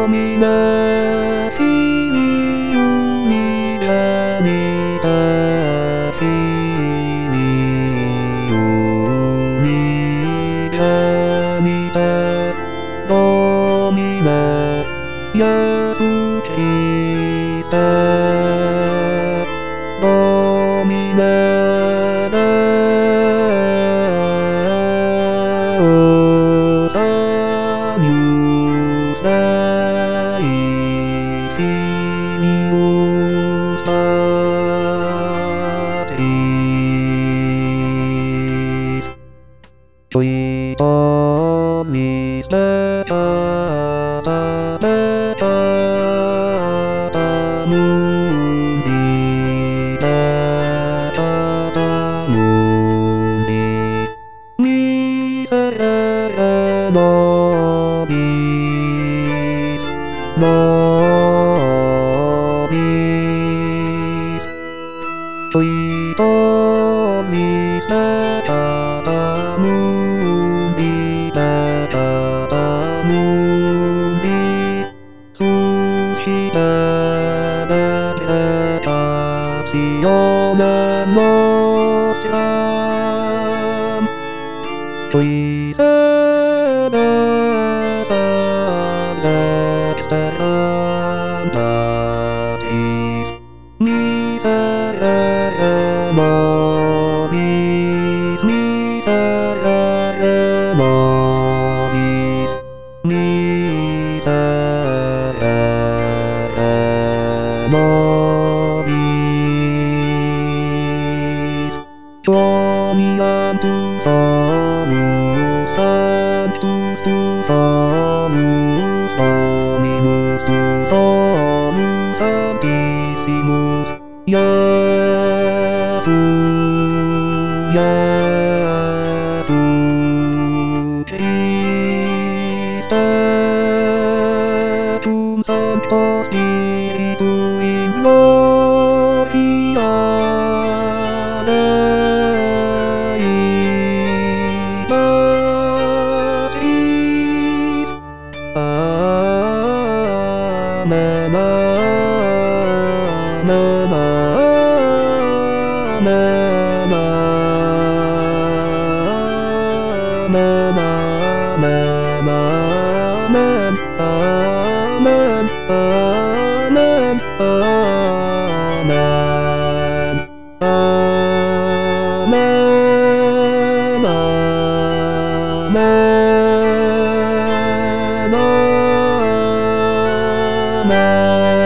みなしに海が似た日に海が似たどみなやすきさどみなだおさゆさいきみうさてちょいとみせたたたたむりたたたむりみせらのびのびちょいとみせたたむりたたたむりすしただけたしよなのしらんちょいさらさがきさらなりみさらもびみさらもびみさらもびちょみやんとそむさんとすそむそみむすそむさんきしむすやすやすきさとんさんとしといのひやま